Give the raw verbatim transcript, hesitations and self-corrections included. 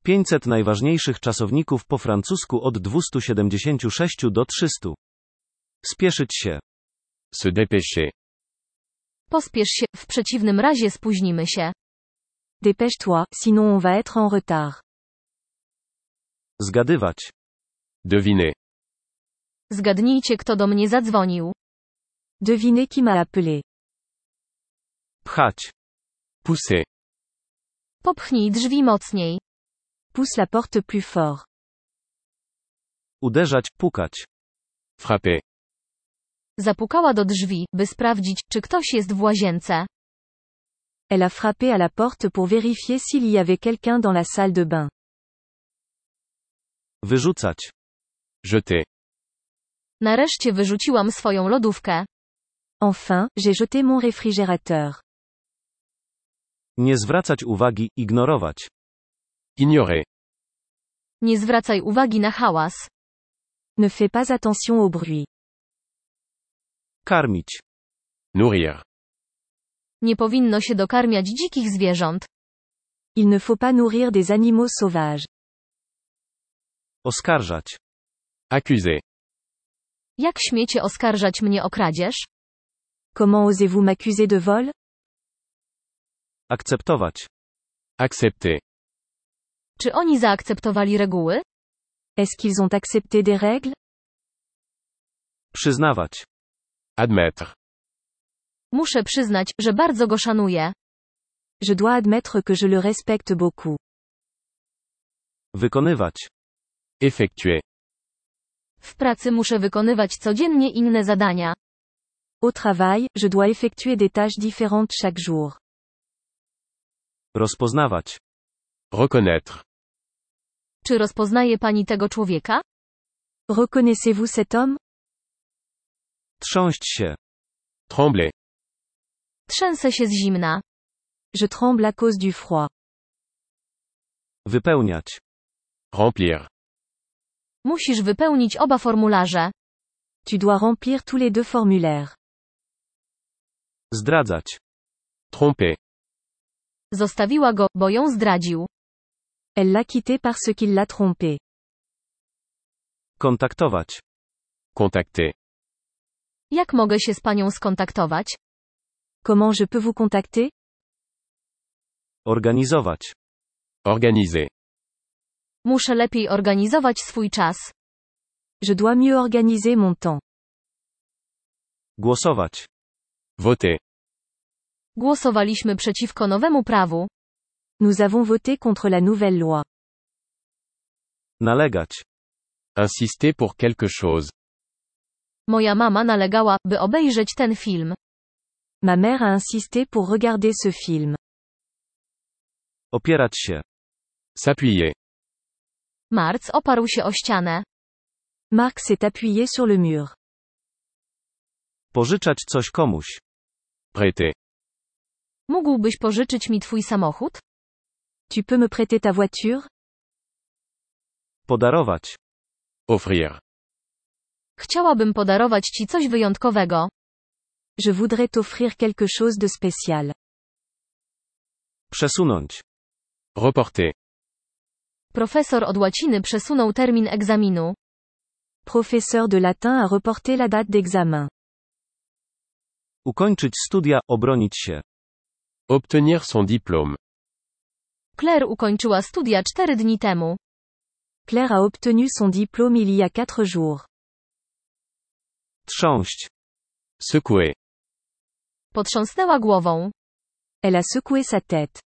pięćset najważniejszych czasowników po francusku od dwieście siedemdziesiąt sześć do trzystu. Spieszyć się. Se dépêcher. Pospiesz się, w przeciwnym razie spóźnimy się. Dépêche-toi, sinon on va être en retard. Zgadywać. Deviner. Zgadnijcie, kto do mnie zadzwonił. Devinez qui m'a appelé. Pchać. Pousser. Popchnij drzwi mocniej. Pousse la porte plus fort. Uderzać, pukać. Frapper. Zapukała do drzwi, by sprawdzić, czy ktoś jest w łazience. Elle a frappé à la porte pour vérifier s'il y avait quelqu'un dans la salle de bain. Wyrzucać. Jeter. Nareszcie wyrzuciłam swoją lodówkę. Enfin, j'ai jeté mon réfrigérateur. Nie zwracać uwagi, ignorować. Ignorer. Nie zwracaj uwagi na hałas. Ne fais pas attention au bruit. Karmić. Nourrir. Nie powinno się dokarmiać dzikich zwierząt. Il ne faut pas nourrir des animaux sauvages. Oskarżać. Accuser. Jak śmiecie oskarżać mnie o kradzież? Comment osez-vous m'accuser de vol? Akceptować. Accepter. Czy oni zaakceptowali reguły? Est-ce qu'ils ont accepté des règles? Przyznawać. Admettre. Muszę przyznać, że bardzo go szanuję. Je dois admettre que je le respecte beaucoup. Wykonywać. Effectuer. W pracy muszę wykonywać codziennie inne zadania. Au travail, je dois effectuer des tâches différentes chaque jour. Rozpoznawać. Reconnaître. Czy rozpoznaje pani tego człowieka? Reconnaissez-vous cet homme? Trząść się. Trembler. Trzęsę się z zimna. Je tremble à cause du froid. Wypełniać. Remplir. Musisz wypełnić oba formularze. Tu dois remplir tous les deux formulaires. Zdradzać. Tromper. Zostawiła go, bo ją zdradził. Elle l'a quitté parce qu'il l'a trompé. Kontaktować. Contacter. Jak mogę się z panią skontaktować? Comment je peux vous contacter? Organizować. Organiser. Muszę lepiej organizować swój czas. Je dois mieux organiser mon temps. Głosować. Voter. Głosowaliśmy przeciwko nowemu prawu. Nous avons voté contre la nouvelle loi. Nalegać. Insister pour quelque chose. Moja mama nalegała, by obejrzeć ten film. Ma mère a insisté pour regarder ce film. Opierać się. S'appuyer. Marc oparł się o ścianę. Marc s'est appuyé sur le mur. Pożyczać coś komuś. Prêter. Mógłbyś pożyczyć mi twój samochód? Tu peux me prêter ta voiture? Podarować. Offrir. Chciałabym podarować ci coś wyjątkowego. Je voudrais t'offrir quelque chose de spécial. Przesunąć. Reporter. Profesor od łaciny przesunął termin egzaminu. Professeur de latin a reporté la date d'examen. Ukończyć studia, obronić się. Obtenir son diplôme. Claire ukończyła studia cztery dni temu. Claire a obtenu son diplôme il y a quatre jours. Trząść. Secouer. Potrząsnęła głową. Elle a secoué sa tête.